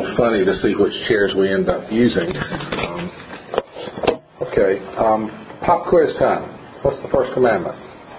little funny to see which chairs we end up using. Pop quiz time. What's the first commandment?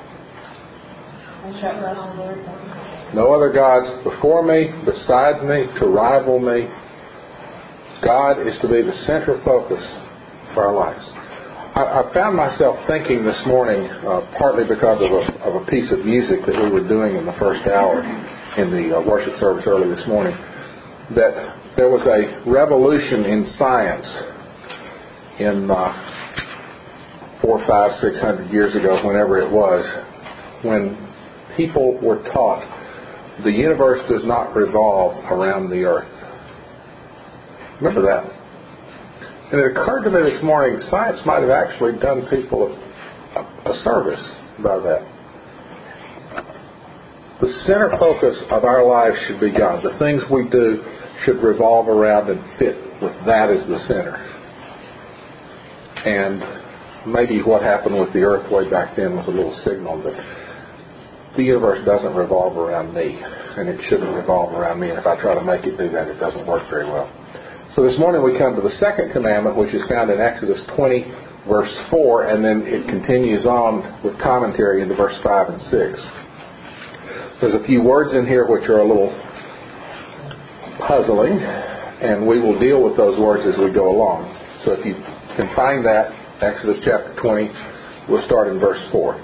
No other gods before me, beside me, to rival me. God is to be the center focus for our lives. I found myself thinking this morning, partly because of a piece of music that we were doing in the first hour in the worship service early this morning, that there was a revolution in science in 400, 500, 600 years ago, whenever it was, when people were taught the universe does not revolve around the earth. Remember that? And it occurred to me this morning, science might have actually done people a service by that. The center focus of our lives should be God. The things we do should revolve around and fit with that as the center. And maybe what happened with the earth way back then was a little signal that the universe doesn't revolve around me, and it shouldn't revolve around me. And if I try to make it do that, it doesn't work very well. So this morning we come to the second commandment, which is found in Exodus 20, verse 4, and then it continues on with commentary into verse 5 and 6. There's a few words in here which are a little puzzling, and we will deal with those words as we go along. So if you can find that, Exodus chapter 20, we'll start in verse 4.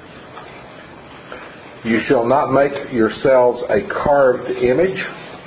You shall not make yourselves a carved image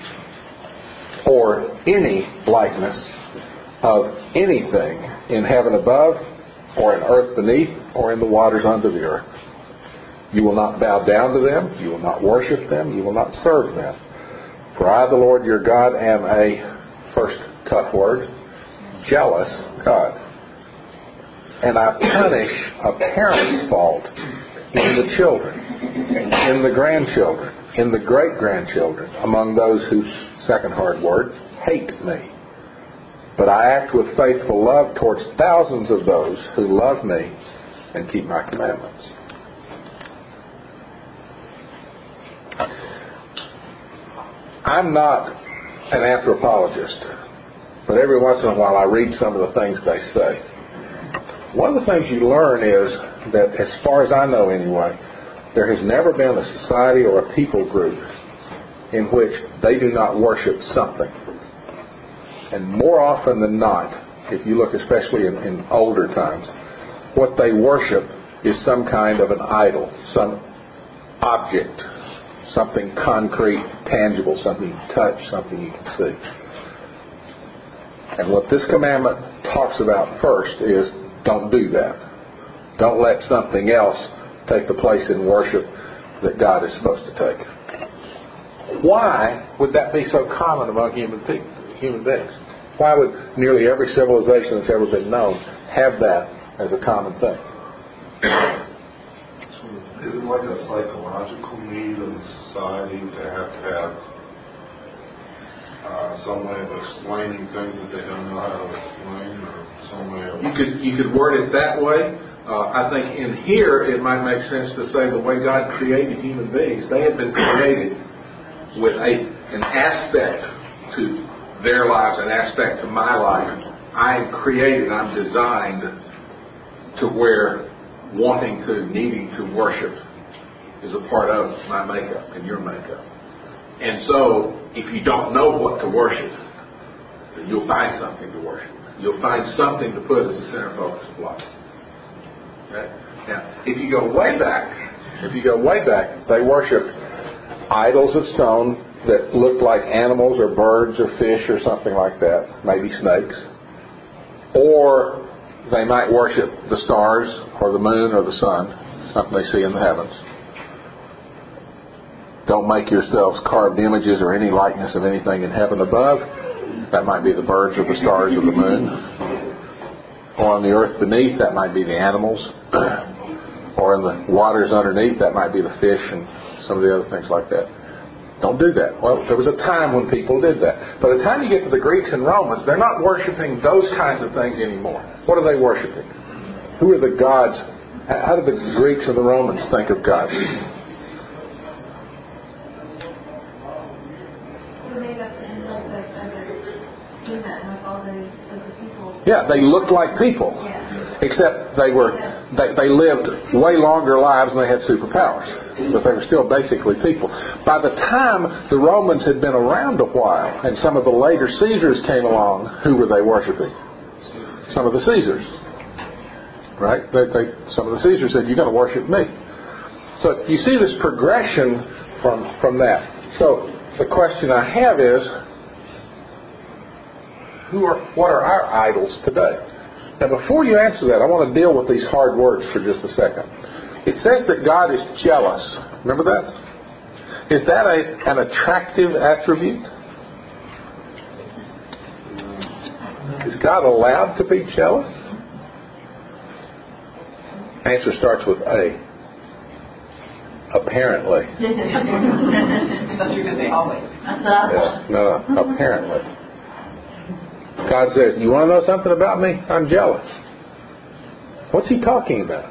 or any likeness of anything in heaven above, or in earth beneath, or in the waters under the earth. You will not bow down to them, you will not worship them, you will not serve them. For I, the Lord your God, am a, first tough word, jealous God. And I punish a parent's fault in the children, in the grandchildren, in the great-grandchildren, among those who, second hard word, hate me. But I act with faithful love towards thousands of those who love me and keep my commandments. I'm not an anthropologist, but every once in a while I read some of the things they say. One of the things you learn is that, as far as I know anyway, there has never been a society or a people group in which they do not worship something. And more often than not, if you look especially in older times, what they worship is some kind of an idol, some object, something concrete, tangible, something you can touch, something you can see. And what this commandment talks about first is don't do that. Don't let something else take the place in worship that God is supposed to take. Why would that be so common among human beings? Why would nearly every civilization that's ever been known have that as a common thing? Is it like a psychological need of the society to have some way of explaining things that they don't know how to explain, or some way of... You could word it that way. I think in here it might make sense to say the way God created human beings, they have been created with an aspect to their lives, an aspect to my life. I am created, I'm designed to where wanting to, needing to worship is a part of my makeup and your makeup. And so, if you don't know what to worship, then you'll find something to worship. You'll find something to put as the center focus of life. Okay? Now, if you go way back, they worshipped idols of stone that looked like animals or birds or fish or something like that, maybe snakes. Or they might worship the stars or the moon or the sun, something they see in the heavens. Don't make yourselves carved images or any likeness of anything in heaven above. That might be the birds or the stars or the moon. Or on the earth beneath, that might be the animals. Or in the waters underneath, that might be the fish and some of the other things like that. Don't do that. Well, there was a time when people did that. By the time you get to the Greeks and Romans, they're not worshiping those kinds of things anymore. What are they worshiping? Who are the gods? How did the Greeks and the Romans think of God? seen that with all the people. Yeah, they looked like people. Yeah. Except they lived way longer lives and they had superpowers. But they were still basically people. By the time the Romans had been around a while and some of the later Caesars came along, who were they worshiping? Some of the Caesars. Right? Some of the Caesars said, you're going to worship me. So you see this progression from that. So the question I have is, what are our idols today? Now before you answer that, I want to deal with these hard words for just a second. It says that God is jealous. Remember that? Is that an attractive attribute? Is God allowed to be jealous? Answer starts with A. Apparently. I thought you were going to say always. Yeah, no, apparently. God says, you want to know something about me? I'm jealous. What's he talking about?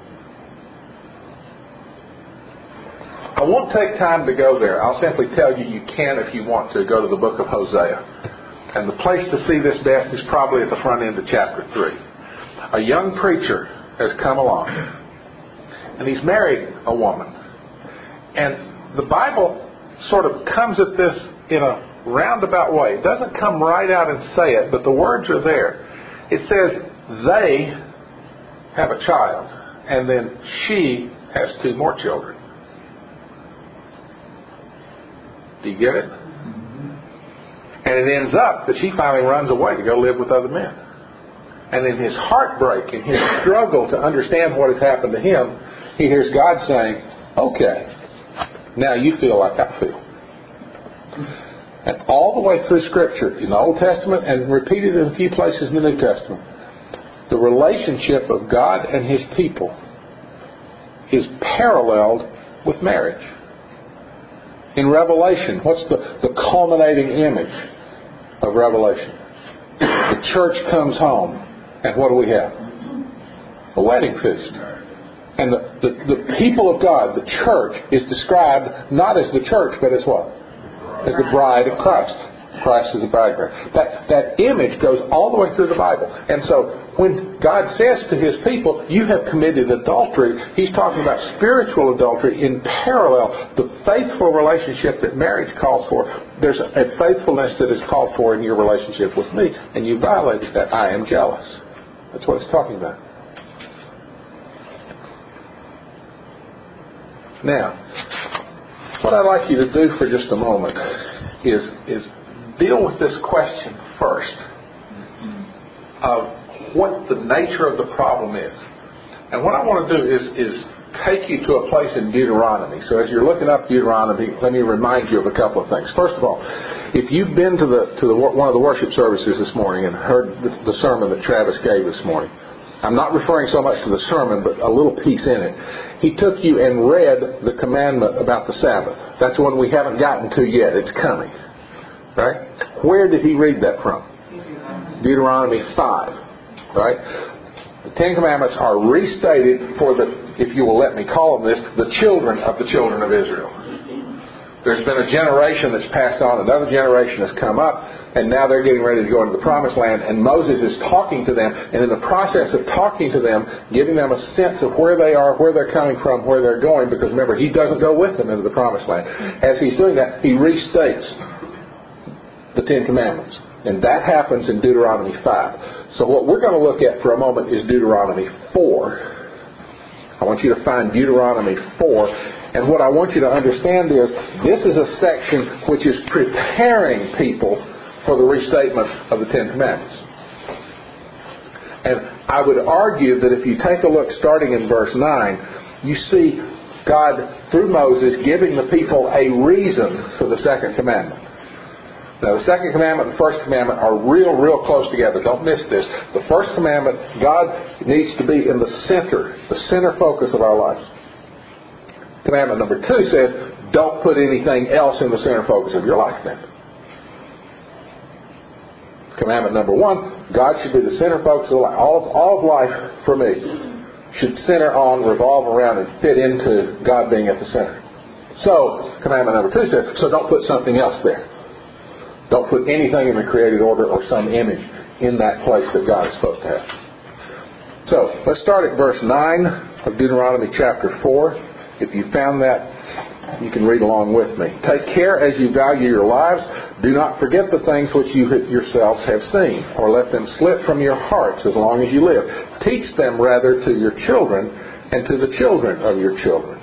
I won't take time to go there. I'll simply tell you can, if you want to, go to the book of Hosea. And the place to see this best is probably at the front end of chapter 3. A young preacher has come along. And he's married a woman. And the Bible sort of comes at this in a roundabout way. It doesn't come right out and say it, but the words are there. It says, they have a child, and then she has 2 more children. Do you get it? And it ends up that she finally runs away to go live with other men. And in his heartbreak and his struggle to understand what has happened to him, he hears God saying, okay, now you feel like I feel. And all the way through Scripture, in the Old Testament and repeated in a few places in the New Testament, the relationship of God and His people is paralleled with marriage. In Revelation, what's the culminating image of Revelation? The church comes home, and what do we have? A wedding feast. And the people of God, the church, is described not as the church, but as what? As the bride of Christ. Christ is the bridegroom. That image goes all the way through the Bible. And so when God says to His people, you have committed adultery, He's talking about spiritual adultery in parallel. The faithful relationship that marriage calls for, there's a faithfulness that is called for in your relationship with me, and you violated that. I am jealous. That's what it's talking about. Now, what I'd like you to do for just a moment is deal with this question first of what the nature of the problem is. And what I want to do is take you to a place in Deuteronomy. So as you're looking up Deuteronomy, let me remind you of a couple of things. First of all, if you've been to one of the worship services this morning and heard the sermon that Travis gave this morning, I'm not referring so much to the sermon, but a little piece in it. He took you and read the commandment about the Sabbath. That's one we haven't gotten to yet. It's coming. Right? Where did he read that from? Deuteronomy 5. Right? The Ten Commandments are restated for if you will let me call them this, the children of Israel. There's been a generation that's passed on, another generation has come up, and now they're getting ready to go into the Promised Land, and Moses is talking to them, and in the process of talking to them, giving them a sense of where they are, where they're coming from, where they're going, because remember, he doesn't go with them into the Promised Land. As he's doing that, he restates the Ten Commandments. And that happens in Deuteronomy 5. So what we're going to look at for a moment is Deuteronomy 4. I want you to find Deuteronomy 4. And what I want you to understand is this is a section which is preparing people for the restatement of the Ten Commandments. And I would argue that if you take a look starting in verse 9, you see God, through Moses, giving the people a reason for the second commandment. Now, the second commandment and the first commandment are real close together. Don't miss this. The first commandment, God needs to be in the center focus of our lives. Commandment number 2 says, don't put anything else in the center focus of your life then. Commandment number 1, God should be the center focus of life. All of life for me should center on, revolve around, and fit into God being at the center. So, commandment number 2 says, so don't put something else there. Don't put anything in the created order or some image in that place that God is supposed to have. So, let's start at verse 9 of Deuteronomy chapter 4. If you found that, you can read along with me. Take care as you value your lives. Do not forget the things which you yourselves have seen, or let them slip from your hearts as long as you live. Teach them rather to your children and to the children of your children.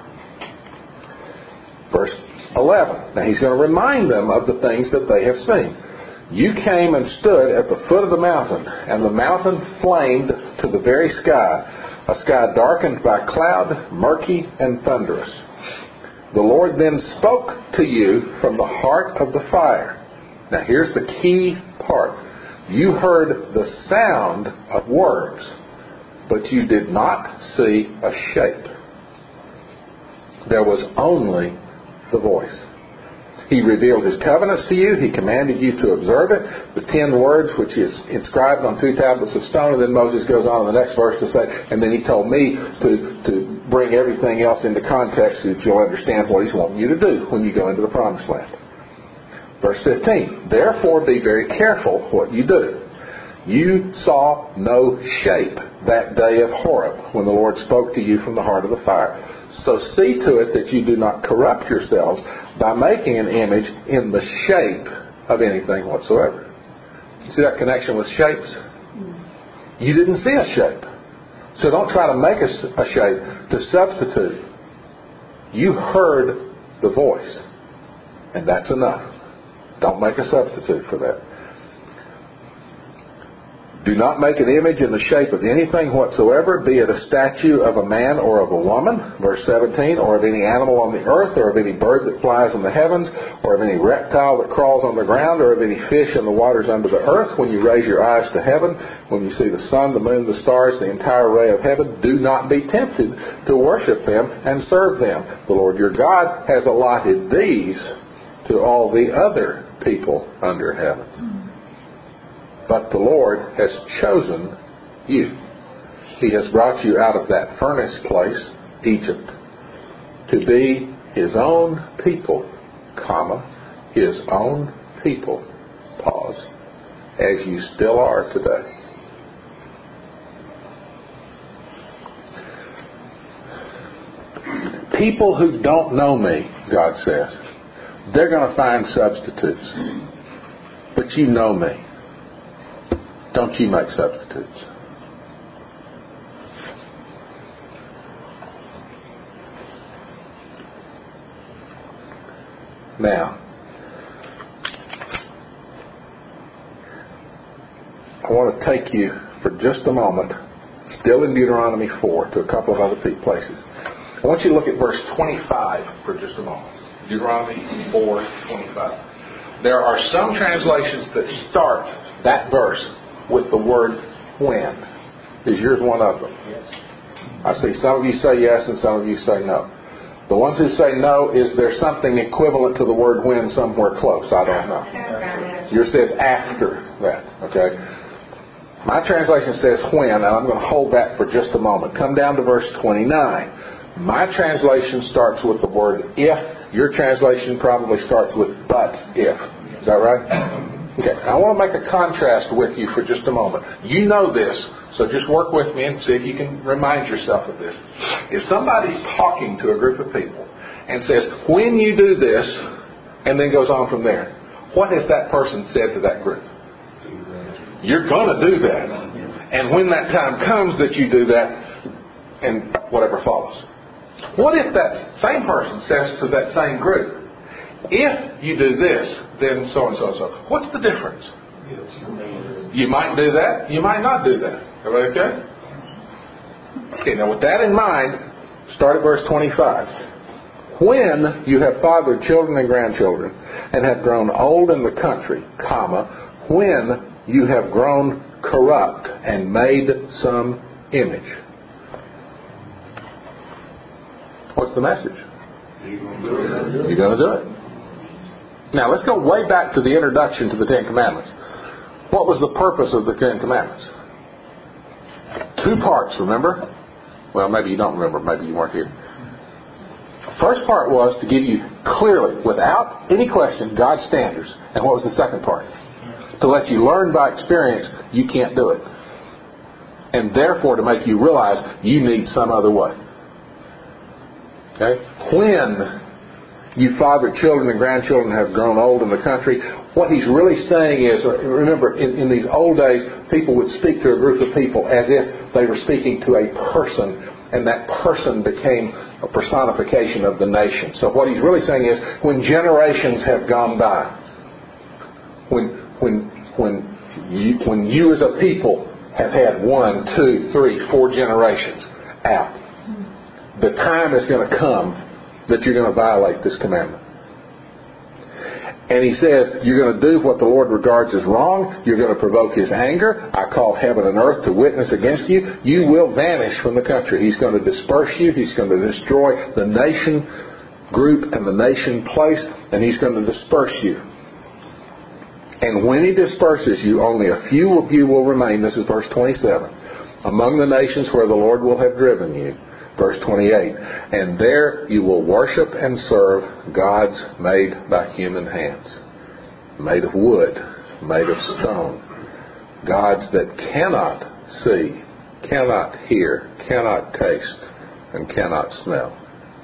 Verse 11. Now he's going to remind them of the things that they have seen. You came and stood at the foot of the mountain, and the mountain flamed to the very sky, a sky darkened by cloud, murky and thunderous. The Lord then spoke to you from the heart of the fire. Now here's the key part. You heard the sound of words, but you did not see a shape. There was only the voice. He revealed His covenants to you. He commanded you to observe it. The 10 words which is inscribed on 2 tablets of stone. And then Moses goes on in the next verse to say, and then He told me to bring everything else into context so that you'll understand what He's wanting you to do when you go into the promised land. Verse 15. Therefore be very careful what you do. You saw no shape that day of Horeb when the Lord spoke to you from the heart of the fire. So see to it that you do not corrupt yourselves by making an image in the shape of anything whatsoever. See that connection with shapes? You didn't see a shape. So don't try to make a shape to substitute. You heard the voice. And that's enough. Don't make a substitute for that. Do not make an image in the shape of anything whatsoever, be it a statue of a man or of a woman, verse 17, or of any animal on the earth, or of any bird that flies in the heavens, or of any reptile that crawls on the ground, or of any fish in the waters under the earth. When you raise your eyes to heaven, when you see the sun, the moon, the stars, the entire array of heaven, do not be tempted to worship them and serve them. The Lord your God has allotted these to all the other people under heaven. But the Lord has chosen you. He has brought you out of that furnace place, Egypt, to be His own people, His own people, as you still are today. People who don't know me, God says, they're going to find substitutes. But you know me. Don't you make substitutes. Now, I want to take you for just a moment, still in Deuteronomy 4, to a couple of other places. I want you to look at verse 25 for just a moment. Deuteronomy 4:25. There are some translations that start that verse with the word when. Is yours one of them? Yes. I see some of you say yes and some of you say no. The ones who say no, is there something equivalent to the word when somewhere close? I don't know. Yours says after that. Okay. My translation says when, and I'm going to hold that for just a moment. Come down to verse 29. My translation starts with the word if. Your translation probably starts with but if. Is that right? Okay, I want to make a contrast with you for just a moment. You know this, so just work with me and see if you can remind yourself of this. If somebody's talking to a group of people and says, when you do this, and then goes on from there, what has that person said to that group? You're going to do that. And when that time comes that you do that, and whatever follows. What if that same person says to that same group, if you do this, then so and so and so. What's the difference? You might do that. You might not do that. Everybody okay? Okay, now with that in mind, start at verse 25. When you have fathered children and grandchildren, and have grown old in the country, when you have grown corrupt and made some image. What's the message? You're going to do it. Now, let's go way back to the introduction to the Ten Commandments. What was the purpose of the Ten Commandments? 2 parts, remember? Well, maybe you don't remember. Maybe you weren't here. First part was to give you clearly, without any question, God's standards. And what was the second part? To let you learn by experience you can't do it. And therefore to make you realize you need some other way. Okay? When you father children and grandchildren have grown old in the country, what he's really saying is, remember, in these old days, people would speak to a group of people as if they were speaking to a person, and that person became a personification of the nation. So what he's really saying is, when generations have gone by, when you as a people have had 1, 2, 3, 4 generations out, the time is going to come that you're going to violate this commandment. And he says, you're going to do what the Lord regards as wrong. You're going to provoke His anger. I call heaven and earth to witness against you. You will vanish from the country. He's going to disperse you. He's going to destroy the nation group and the nation place. And He's going to disperse you. And when He disperses you, only a few of you will remain. This is verse 27. Among the nations where the Lord will have driven you. Verse 28, and there you will worship and serve gods made by human hands, made of wood, made of stone, gods that cannot see, cannot hear, cannot taste, and cannot smell.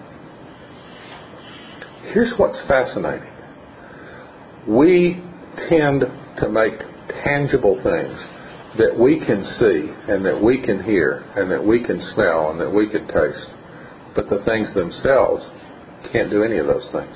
Here's what's fascinating. We tend to make tangible things that we can see and that we can hear and that we can smell and that we can taste. But the things themselves can't do any of those things.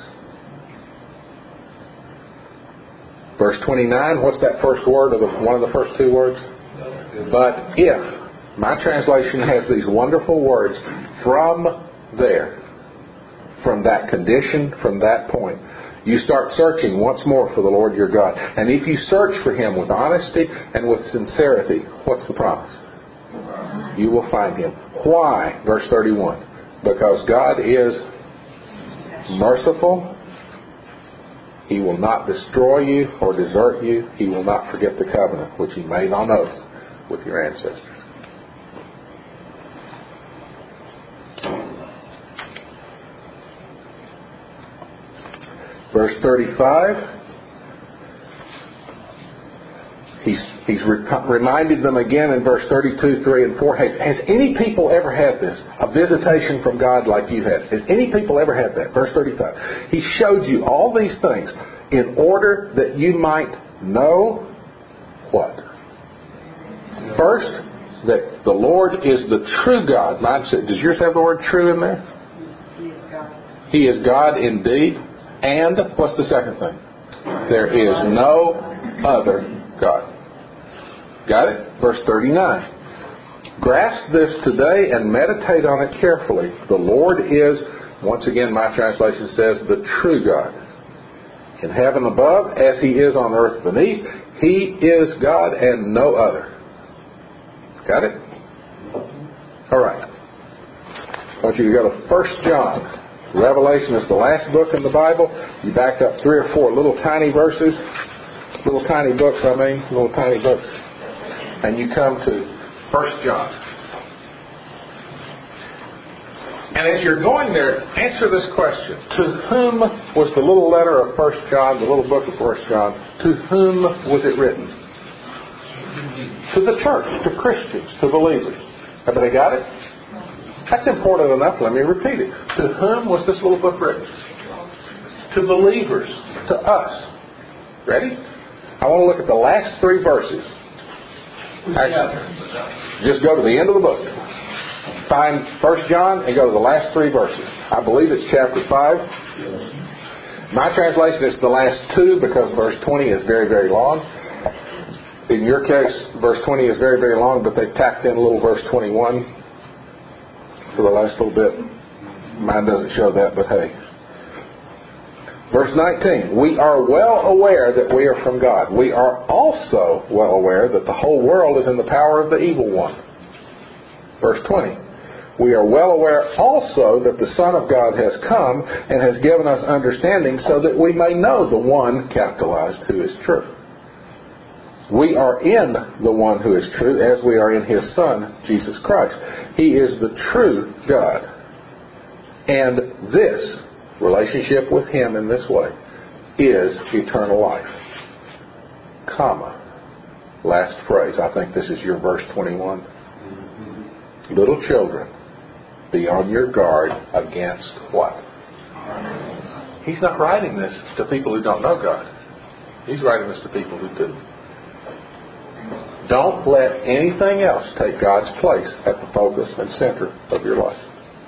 Verse 29, what's that first word, or one of the first two words? But if. My translation has these wonderful words, from there, from that condition, from that point. You start searching once more for the Lord your God. And if you search for Him with honesty and with sincerity, what's the promise? You will find Him. Why? Verse 31. Because God is merciful. He will not destroy you or desert you. He will not forget the covenant which He made on oath with your ancestors. Verse 35, he's reminded them again in verse 32, 3 and 4. Has any people ever had this? A visitation from God like you had? Has any people ever had that? Verse 35. He showed you all these things in order that you might know what? First, that the Lord is the true God. Does yours have the word true in there? He is God. He is God indeed. And what's the second thing? There is no other God. Got it? Verse 39. Grasp this today and meditate on it carefully. The Lord is, once again my translation says, the true God. In heaven above, as He is on earth beneath, He is God and no other. Got it? All right. I want you to go to 1 John. Revelation is the last book in the Bible. You back up 3 or 4 little tiny verses, little tiny books, and you come to 1 John. And as you're going there, answer this question. To whom was the little letter of 1 John, the little book of 1 John, to whom was it written? To the church, to Christians, to believers. Everybody got it? That's important enough. Let me repeat it. To whom was this little book written? To believers. To us. Ready? I want to look at the last 3 verses. Actually, just go to the end of the book. Find 1 John and go to the last 3 verses. I believe it's chapter 5. My translation is the last 2 because verse 20 is very, very long. In your case, verse 20 is very, very long, but they've tacked in a little verse 21 for the last little bit. Mine doesn't show that, but hey. Verse 19. We are well aware that we are from God. We are also well aware that the whole world is in the power of the evil one. Verse 20. We are well aware also that the Son of God has come and has given us understanding so that we may know the one, capitalized, who is true. We are in the one who is true as we are in His Son, Jesus Christ. He is the true God. And this relationship with Him in this way is eternal life. Comma. Last phrase. I think this is your verse 21. Little children, be on your guard against what? He's not writing this to people who don't know God. He's writing this to people who do. Don't let anything else take God's place at the focus and center of your life.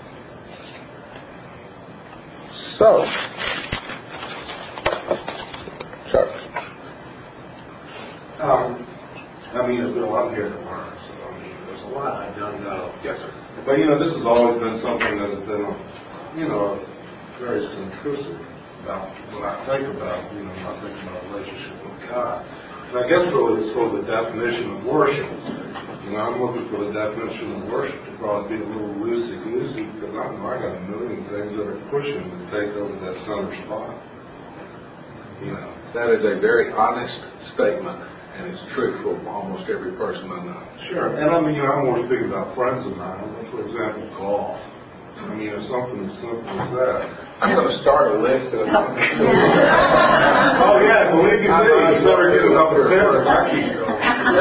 So, Chuck. I'm here to learn, so there's a lot I don't know. Yes, sir. But this has always been something that has been, very intrusive about what I think about, when I think about a relationship with God. And I guess really it's sort of the definition of worship. I'm looking for the definition of worship to probably be a little loosey-goosey because I got a million things that are pushing to take over that center spot. That is a very honest statement. And it's true for almost every person I know. Sure. And I'm more speaking about friends of mine. For example, golf. It's something as simple as that. I'm going to start a list of Oh, yeah. Believe you me, you better get it up there if I keep going.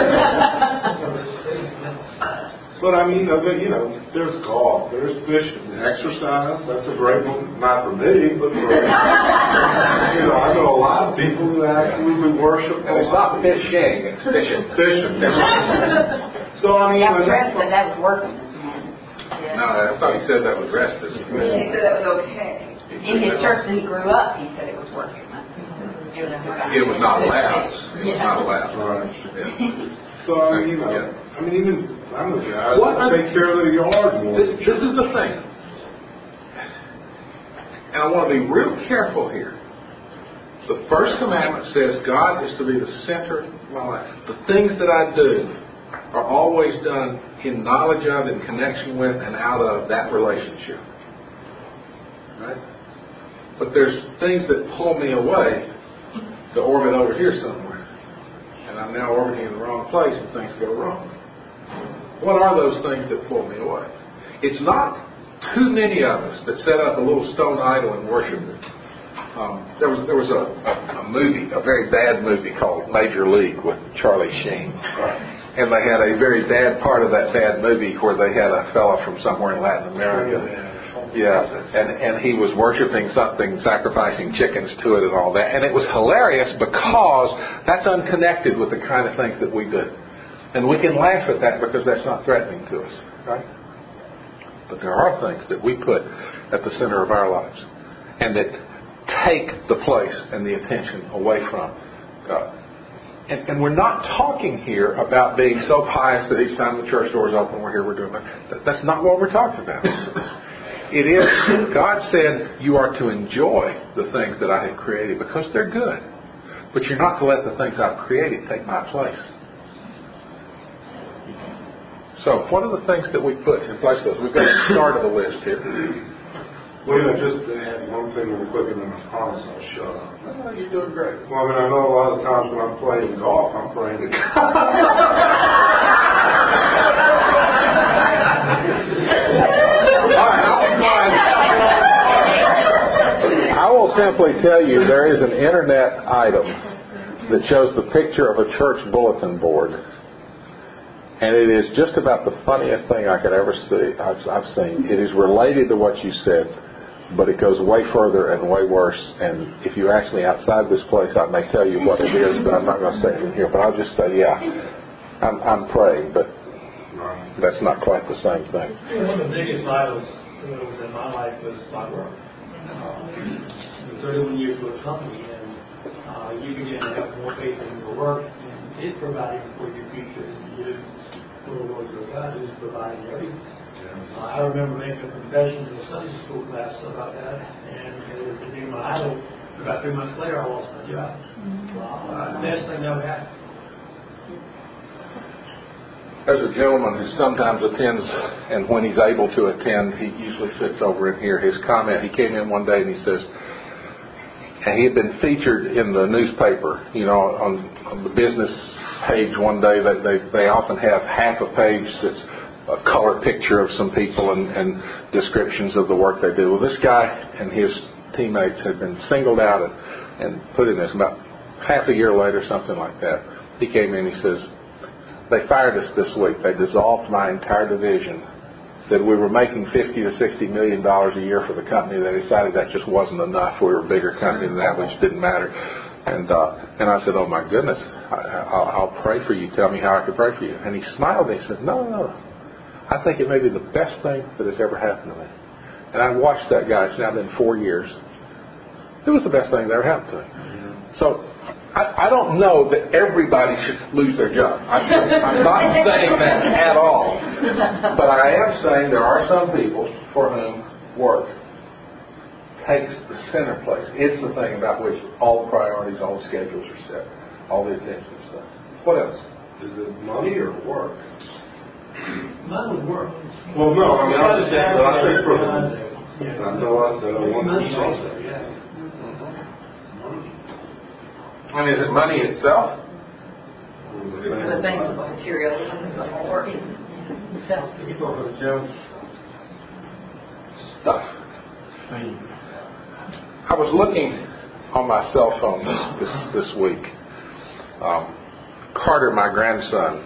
But there's golf, there's fishing, exercise. That's a great one. Not for me, but for I know a lot of people who absolutely worship. And it's not fishing, it's fishing. Fishing. So Yeah, Brett said that was working. No, I thought he said that was rest. He said that was okay. In his church that he grew up, he said it was working. It was not allowed. It was not allowed. Right. Yeah. So even I'm a guy that take care of the yard more. This is the thing. And I want to be real careful here. The first commandment says God is to be the center of my life. The things that I do are always done in knowledge of, in connection with, and out of that relationship. Right? But there's things that pull me away to orbit over here somewhere. And I'm now orbiting in the wrong place and things go wrong. What are those things that pull me away? It's not too many of us that set up a little stone idol and worship it. There was a movie, a very bad movie called Major League with Charlie Sheen. And they had a very bad part of that bad movie where they had a fella from somewhere in Latin America. Yeah, and he was worshiping something, sacrificing chickens to it and all that. And it was hilarious because that's unconnected with the kind of things that we do. And we can laugh at that because that's not threatening to us, right? But there are things that we put at the center of our lives and that take the place and the attention away from God. And we're not talking here about being so pious that each time the church door is open, we're here, we're doing that. That's not what we're talking about. It is, God said you are to enjoy the things that I have created because they're good. But you're not to let the things I've created take my place. So, what are the things that we put in place of those? We've got a start of a list here. Well, just to add one thing real quick, and then I promise I'll shut up. No, you're doing great. Well, I know a lot of times when I'm playing golf, I'm praying to God. I will simply tell you there is an internet item that shows the picture of a church bulletin board. And it is just about the funniest thing I could ever see. I've seen. It is related to what you said, but it goes way further and way worse. And if you ask me outside this place, I may tell you what it is, but I'm not going to say it in here. But I'll just say, yeah, I'm praying, but that's not quite the same thing. One of the biggest idols that was in my life was my work. 31 years with a company, and you begin to have more faith in your work and it providing for your future. For the Lord your God is providing everything. I remember making a confession in the Sunday school class about that, and it was being my idol. About 3 months later, I lost my job. The best thing that ever happened. There's a gentleman who sometimes attends, and when he's able to attend, he usually sits over in here. His comment, he came in one day and he says, and he had been featured in the newspaper, on the business page one day. They often have half a page that's a color picture of some people and descriptions of the work they do. Well, this guy and his teammates had been singled out and put in this. About half a year later, something like that, he came in and he says, they fired us this week. They dissolved my entire division. Said we were making $50 to $60 million a year for the company. They decided that just wasn't enough. We were a bigger company than that, which didn't matter. And I said, oh my goodness, I'll pray for you. Tell me how I can pray for you. And he smiled and he said, no. I think it may be the best thing that has ever happened to me. And I watched that guy. It's now been 4 years. It was the best thing that ever happened to me. So I don't know that everybody should lose their job. I'm not saying that at all. But I am saying there are some people for whom work takes the center place. It's the thing about which all the priorities, all the schedules are set, all the attention is set. What else? Is it money or work? Mine would work. Well, no, I mean, I I think for I know I said I want to do something. I mean, is it money itself? The things, the materials, the working itself. Stuff. I was looking on my cell phone this week. Carter, my grandson,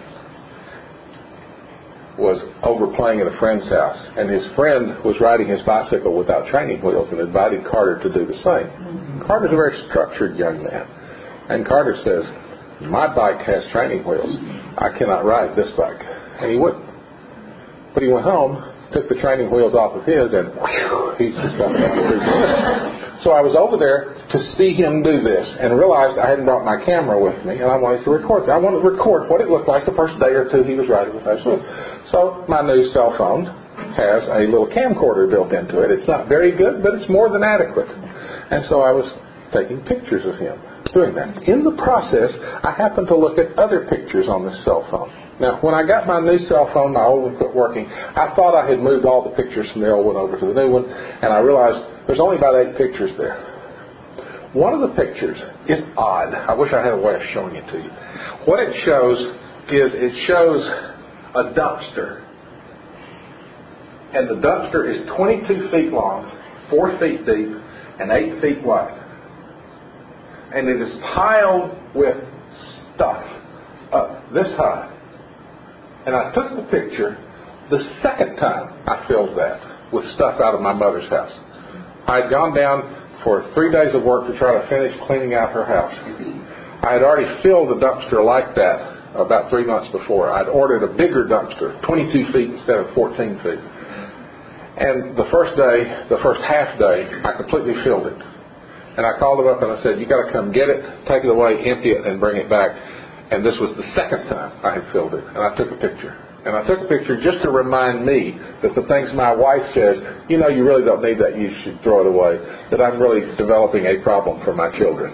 was over playing at a friend's house, and his friend was riding his bicycle without training wheels and invited Carter to do the same. Carter's a very structured young man, and Carter says, my bike has training wheels. I cannot ride this bike. And he wouldn't. But he went home, took the training wheels off of his, and he's just got down the street. So I was over there to see him do this and realized I hadn't brought my camera with me, and I wanted to record that. I wanted to record what it looked like the first day or two he was riding with us. So my new cell phone has a little camcorder built into it. It's not very good, but it's more than adequate. And so I was taking pictures of him doing that. In the process, I happened to look at other pictures on this cell phone. Now, when I got my new cell phone, my old one quit working, I thought I had moved all the pictures from the old one over to the new one, and I realized there's only about 8 pictures there. One of the pictures is odd. I wish I had a way of showing it to you. What it shows is a dumpster. And the dumpster is 22 feet long, 4 feet deep, and 8 feet wide. And it is piled with stuff up this high. And I took the picture the second time I filled that with stuff out of my mother's house. I had gone down for 3 days of work to try to finish cleaning out her house. I had already filled a dumpster like that about 3 months before. I'd ordered a bigger dumpster, 22 feet instead of 14 feet. And the first half day, I completely filled it. And I called them up and I said, you got to come get it, take it away, empty it, and bring it back. And this was the second time I had filled it. And I took a picture. And I took a picture just to remind me that the things my wife says, you know, you really don't need that, you should throw it away, that I'm really developing a problem for my children.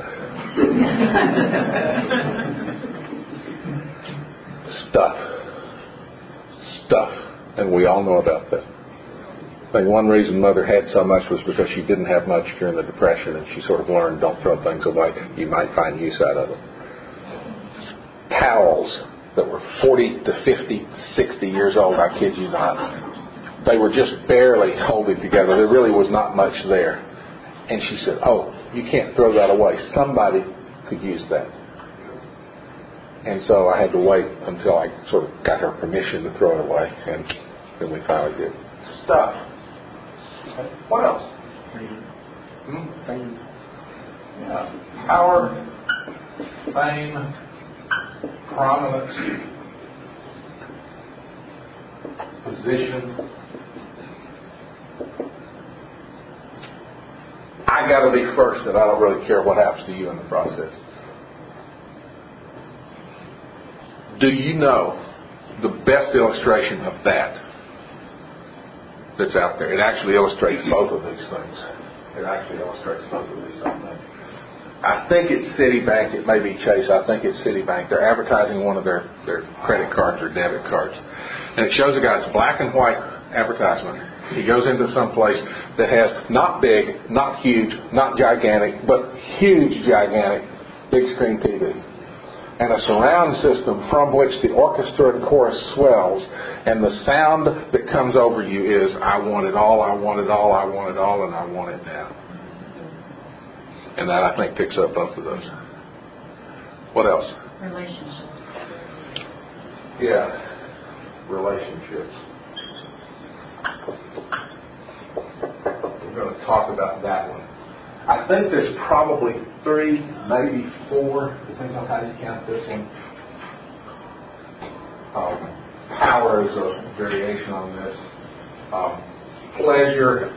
Stuff. And we all know about that. I think one reason Mother had so much was because she didn't have much during the Depression, and she sort of learned, don't throw things away. You might find use out of them. Towels that were 40 to 50, 60 years old, I kid you not. They were just barely holding together. There really was not much there. And she said, oh, you can't throw that away. Somebody could use that. And so I had to wait until I sort of got her permission to throw it away, and then we finally did. Stuff. What else? Power, fame, prominence, position. I got to be first, and I don't really care what happens to you in the process. Do you know the best illustration of that that's out there? It actually illustrates both of these things. I think it's Citibank. It may be Chase. I think it's Citibank. They're advertising one of their credit cards or debit cards. And it shows a guy, it's a black and white advertisement. He goes into some place that has not big, not huge, not gigantic, but huge, gigantic, big screen TV. and a surround system from which the orchestra and chorus swells, and the sound that comes over you is, I want it all, I want it all, I want it all, and I want it now. And that, I think, picks up both of those. What else? Relationships. Yeah, relationships. We're going to talk about that one. I think there's probably 3, maybe 4, depends on how you count this one. Power is a variation on this. Pleasure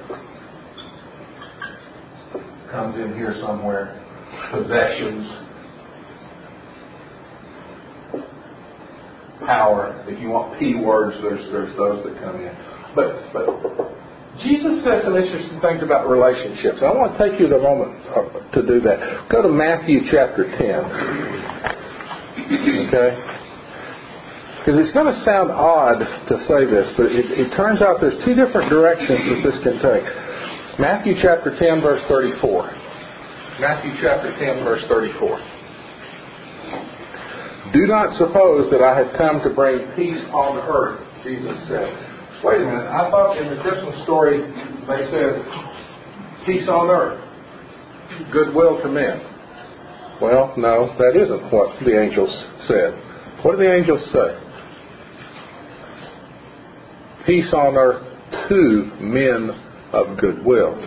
comes in here somewhere. Possessions. Power. If you want P words, there's those that come in. But Jesus says some interesting things about relationships. I want to take you a moment to do that. Go to Matthew chapter 10. Okay? Because it's going to sound odd to say this, but it turns out there's 2 different directions that this can take. Matthew chapter 10, verse 34. Matthew chapter 10, verse 34. Do not suppose that I have come to bring peace on earth, Jesus said. Wait a minute, I thought in the Christmas story they said, peace on earth, goodwill to men. Well, no, that isn't what the angels said. What did the angels say? Peace on earth to men of goodwill.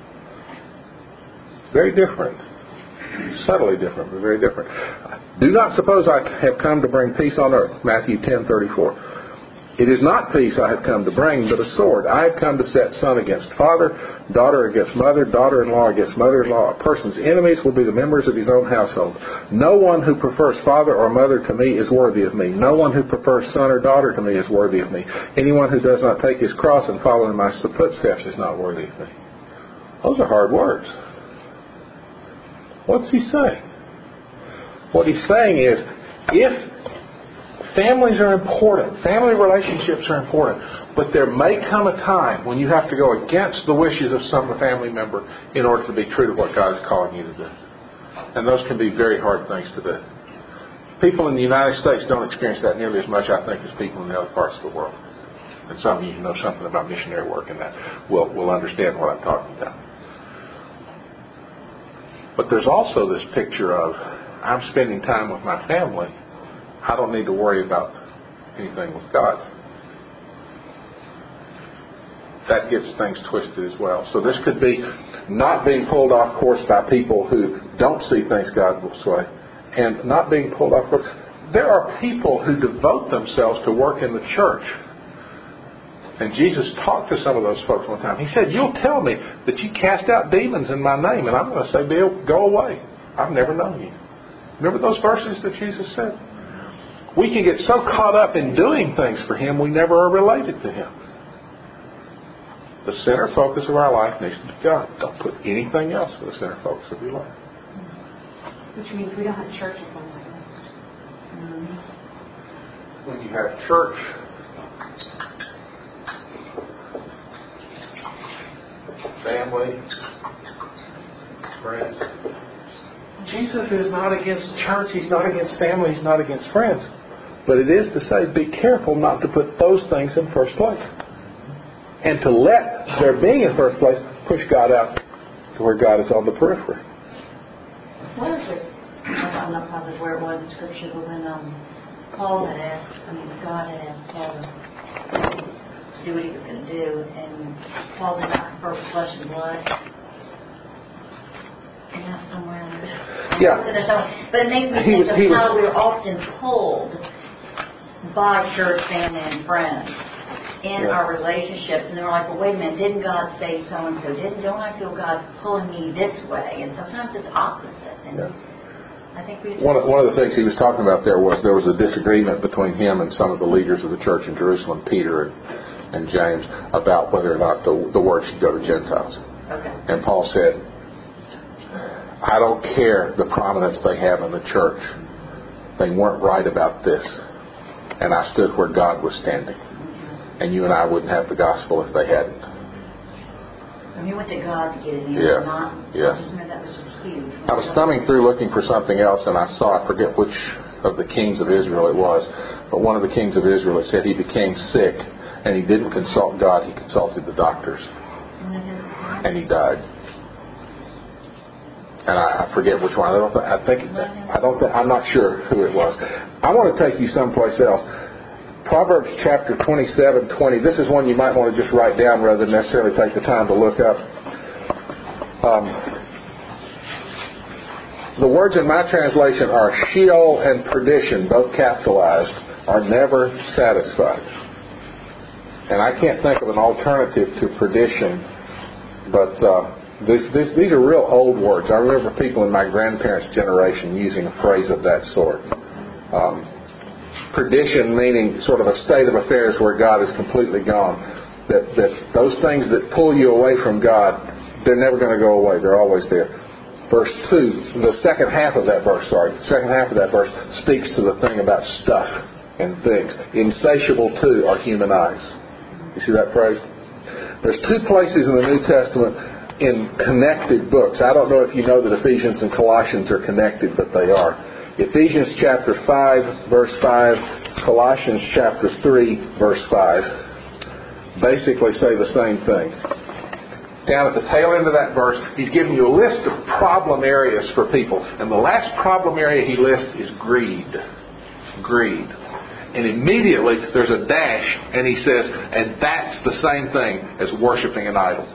Very different. Subtly different, but very different. Do not suppose I have come to bring peace on earth. Matthew 10:34. It is not peace I have come to bring, but a sword. I have come to set son against father, daughter against mother, daughter-in-law against mother-in-law. A person's enemies will be the members of his own household. No one who prefers father or mother to me is worthy of me. No one who prefers son or daughter to me is worthy of me. Anyone who does not take his cross and follow in my footsteps is not worthy of me. Those are hard words. What's he saying? What he's saying is, if families are important, family relationships are important, but there may come a time when you have to go against the wishes of some family member in order to be true to what God is calling you to do. And those can be very hard things to do. People in the United States don't experience that nearly as much, I think, as people in the other parts of the world. And some of you who know something about missionary work and that will understand what I'm talking about. But there's also this picture of, I'm spending time with my family. I don't need to worry about anything with God. That gets things twisted as well. So this could be not being pulled off course by people who don't see things God's way, and not being pulled off course. There are people who devote themselves to work in the church. And Jesus talked to some of those folks one time. He said, you'll tell me that you cast out demons in my name, and I'm going to say, Bill, go away. I've never known you. Remember those verses that Jesus said? We can get so caught up in doing things for Him, we never are related to Him. The center focus of our life needs to be God. Don't put anything else for the center focus of your life. Which means we don't have church on the list. When you have church, family, friends. Jesus is not against church. He's not against family. He's not against friends. But it is to say, be careful not to put those things in first place. And to let their being in first place push God out to where God is on the periphery. What is it? I'm not positive where it was in Scripture, but when God had asked Paul to do what he was going to do, and Paul did not prefer flesh and blood. And that's somewhere in there. Yeah. But it makes me think of how we're often pulled by church, family, and friends in our relationships, and they're like, well, wait a minute, didn't God say so and so? Don't I feel God pulling me this way? And sometimes it's opposite. And I think one of the things he was talking about there was a disagreement between him and some of the leaders of the church in Jerusalem, Peter and James, about whether or not the word should go to Gentiles. Okay. And Paul said, I don't care the prominence they have in the church. They weren't right about this. And I stood where God was standing. And you and I wouldn't have the gospel if they hadn't. And he went to God to get it in. That was just huge. I was thumbing through looking for something else, and I saw, I forget which of the kings of Israel it was, but one of the kings of Israel, it said he became sick, and he didn't consult God, he consulted the doctors. And he died. And I forget which one. I'm not sure who it was. I want to take you someplace else. Proverbs chapter 27:20. This is one you might want to just write down rather than necessarily take the time to look up. The words in my translation are Sheol and perdition, both capitalized, are never satisfied. And I can't think of an alternative to perdition, but these are real old words. I remember people in my grandparents' generation using a phrase of that sort. Perdition meaning sort of a state of affairs where God is completely gone. That those things that pull you away from God, they're never going to go away. They're always there. Verse 2, the second half of that verse speaks to the thing about stuff and things. Insatiable too are human eyes. You see that phrase? There's two places in the New Testament in connected books. I don't know if you know that Ephesians and Colossians are connected, but they are. Ephesians chapter 5, verse 5, Colossians chapter 3, verse 5, basically say the same thing. Down at the tail end of that verse, he's giving you a list of problem areas for people. And the last problem area he lists is greed. Greed. And immediately there's a dash, and he says, and that's the same thing as worshiping an idol.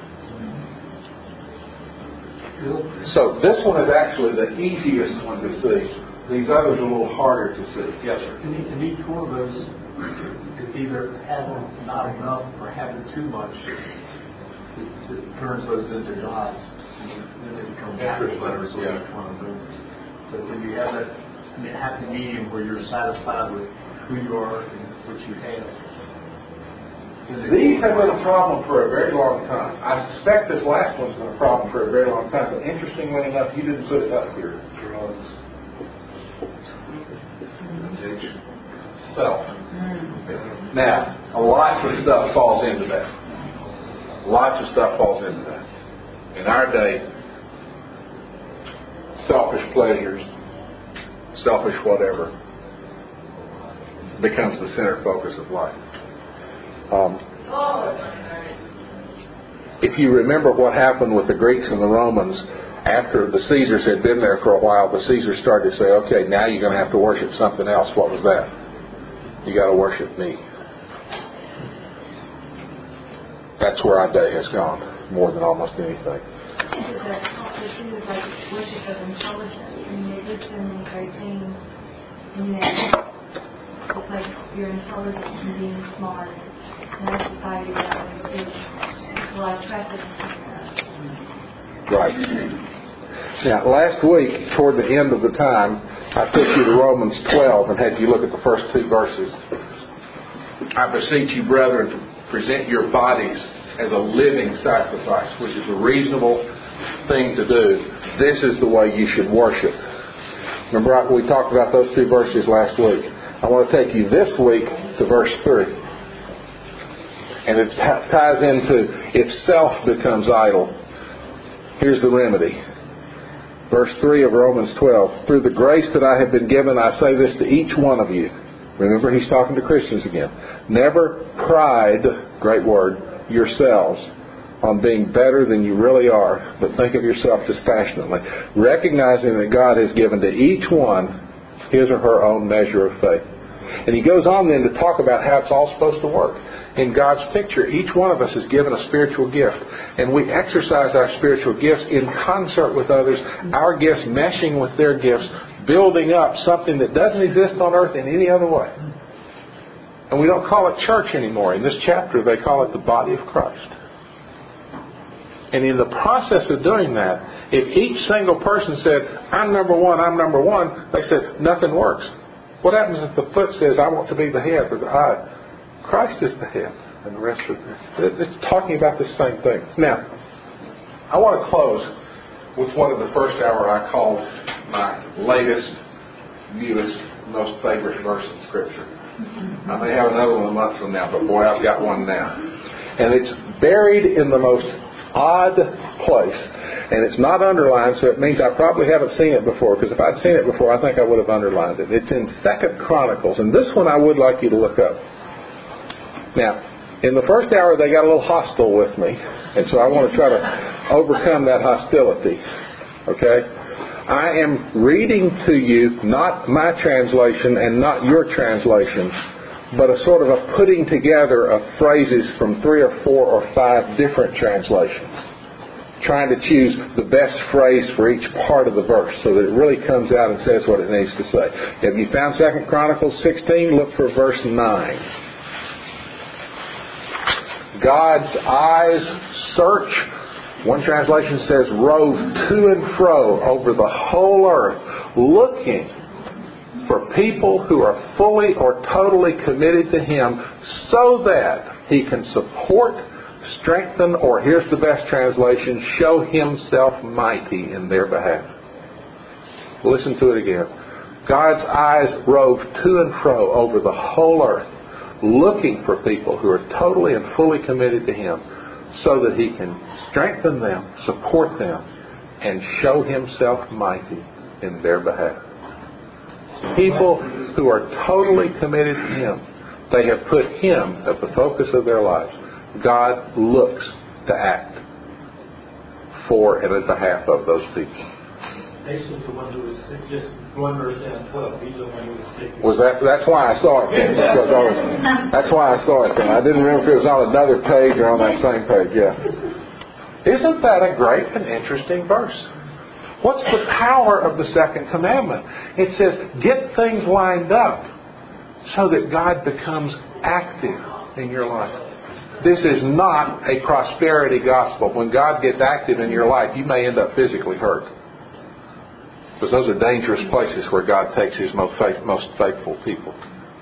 So this one is actually the easiest one to see. These others are a little harder to see. Yes, sir. And each one of those is either having not enough or having too much. It turns those into gods. And then they become letters with each one of them. But when you have that happy medium where you're satisfied with who you are and what you have. These have been a problem for a very long time. I suspect this last one's been a problem for a very long time. But interestingly enough, you didn't put it up here. Drugs. Addiction. Self. Now, lots of stuff falls into that. Lots of stuff falls into that. In our day, selfish pleasures, selfish whatever, becomes the center focus of life. If you remember what happened with the Greeks and the Romans, after the Caesars had been there for a while, the Caesars started to say, okay, now you're going to have to worship something else. What was that? You got to worship me. That's where our day has gone, more than almost anything. I think that also too is like worship of intelligence. I mean, they did so many great things, and yet it's like you're intelligent and being smart. And our society that way too. There's a lot of traffic in that. Right. Now, last week, toward the end of the time, I took you to Romans 12 and had you look at the first two verses. I beseech you, brethren, to present your bodies as a living sacrifice, which is a reasonable thing to do. This is the way you should worship. Remember, we talked about those two verses last week. I want to take you this week to verse 3. And it ties into, if self becomes idol, here's the remedy. Verse 3 of Romans 12. Through the grace that I have been given, I say this to each one of you. Remember, he's talking to Christians again. Never pride, great word, yourselves on being better than you really are, but think of yourself dispassionately, recognizing that God has given to each one his or her own measure of faith. And he goes on then to talk about how it's all supposed to work. In God's picture, each one of us is given a spiritual gift. And we exercise our spiritual gifts in concert with others, our gifts meshing with their gifts, building up something that doesn't exist on earth in any other way. And we don't call it church anymore. In this chapter, they call it the body of Christ. And in the process of doing that, if each single person said, I'm number one, they said, nothing works. What happens if the foot says, I want to be the head, or the eye? Christ is the head, and the rest of it. It's talking about the same thing. Now, I want to close with what in the first hour I called my latest, newest, most favorite verse in Scripture. I may have another one a month from now, but boy, I've got one now. And it's buried in the most odd place. And it's not underlined, so it means I probably haven't seen it before, because if I'd seen it before, I think I would have underlined it. It's in 2 Chronicles, and this one I would like you to look up. Now, in the first hour, they got a little hostile with me, and so I want to try to overcome that hostility. Okay? I am reading to you not my translation and not your translation, but a sort of a putting together of phrases from 3 or 4 or 5 different translations, trying to choose the best phrase for each part of the verse so that it really comes out and says what it needs to say. Have you found 2 Chronicles 16? Look for verse 9. God's eyes search. One translation says rove to and fro over the whole earth, looking for people who are fully or totally committed to Him so that He can support, strengthen, or here's the best translation, show Himself mighty in their behalf. Listen to it again. God's eyes rove to and fro over the whole earth, looking for people who are totally and fully committed to Him so that He can strengthen them, support them, and show Himself mighty in their behalf. People who are totally committed to Him. They have put Him at the focus of their lives. God looks to act for and in behalf of those people. Ace was the one who was sick, just one verse down 12. He's the one who was sick. That's why I saw it then. That's why I saw it then. I didn't remember if it was on another page or on that same page. Yeah. Isn't that a great and interesting verse? What's the power of the second commandment? It says, get things lined up so that God becomes active in your life. This is not a prosperity gospel. When God gets active in your life, you may end up physically hurt. Because those are dangerous places where God takes His most faithful people.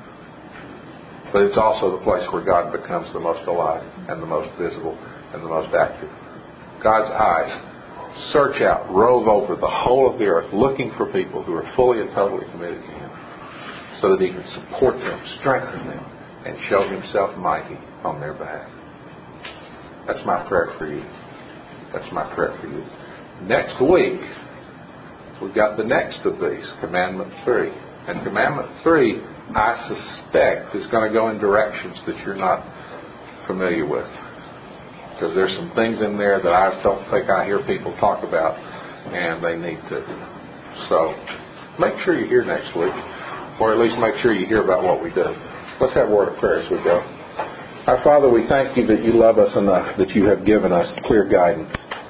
But it's also the place where God becomes the most alive and the most visible and the most active. God's eyes search out, rove over the whole of the earth, looking for people who are fully and totally committed to Him so that He can support them, strengthen them, and show Himself mighty on their behalf. That's my prayer for you. That's my prayer for you. Next week, we've got the next of these, Commandment 3. And Commandment 3, I suspect, is going to go in directions that you're not familiar with. Because there's some things in there that I don't think I hear people talk about, and they need to. So, make sure you're here next week, or at least make sure you hear about what we do. Let's have a word of prayer as we go. Our Father, we thank You that You love us enough, that You have given us clear guidance.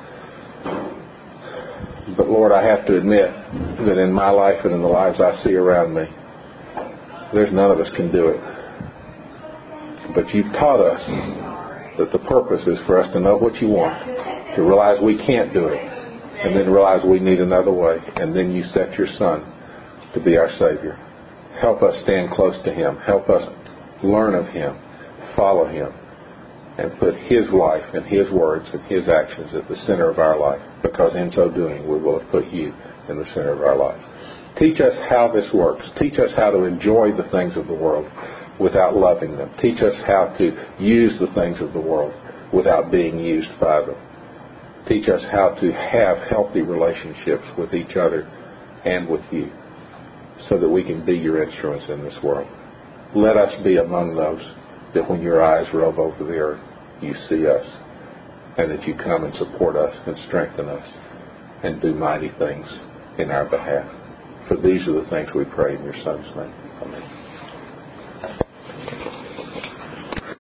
But Lord, I have to admit that in my life and in the lives I see around me, there's none of us can do it. But You've taught us that the purpose is for us to know what You want, to realize we can't do it, and then realize we need another way, and then You set Your Son to be our Savior. Help us stand close to Him. Help us learn of Him, follow Him, and put His life and His words and His actions at the center of our life, because in so doing we will have put You in the center of our life. Teach us how this works. Teach us how to enjoy the things of the world without loving them. Teach us how to use the things of the world without being used by them. Teach us how to have healthy relationships with each other and with You, so that we can be Your instruments in this world. Let us be among those that when Your eyes rove over the earth, You see us, and that You come and support us and strengthen us and do mighty things in our behalf. For these are the things we pray in Your Son's name. Amen.